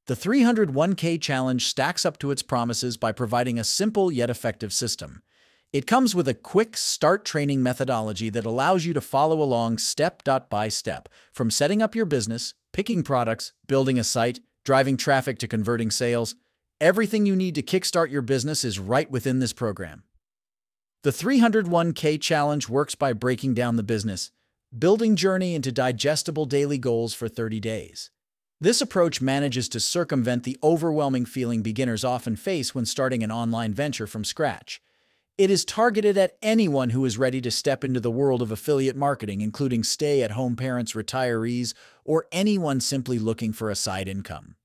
The 301k Challenge stacks up to its promises by providing a simple yet effective system. It comes with a quick start training methodology that allows you to follow along step by step, from setting up your business, picking products, building a site, driving traffic to converting sales. Everything you need to kickstart your business is right within this program. The 301k Challenge works by breaking down the business building journey into digestible daily goals for 30 days. This approach manages to circumvent the overwhelming feeling beginners often face when starting an online venture from scratch. It is targeted at anyone who is ready to step into the world of affiliate marketing, including stay-at-home parents, retirees, or anyone simply looking for a side income.